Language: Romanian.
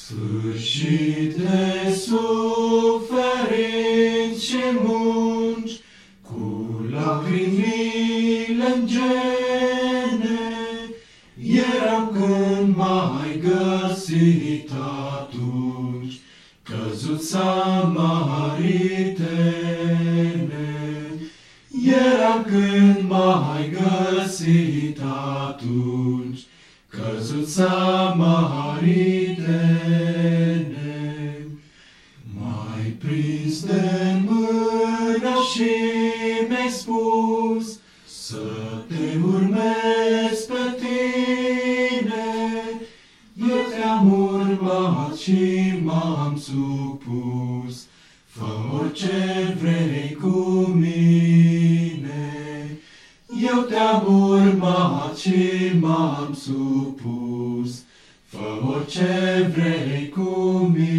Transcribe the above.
Sfârșit de suferinți și munci, cu lacrimile-n gene, eram când m-ai găsit atunci, căzut Samaritene. Eram când m-ai găsit atunci, căzut Samaritene. M-ai prins de mână și mi-ai spus să te urmez pe tine. Eu te-am urmat și m-am supus, fă orice vrei cu mine. Eu te-am urmat și m-am supus, fă orice vrei cu mine.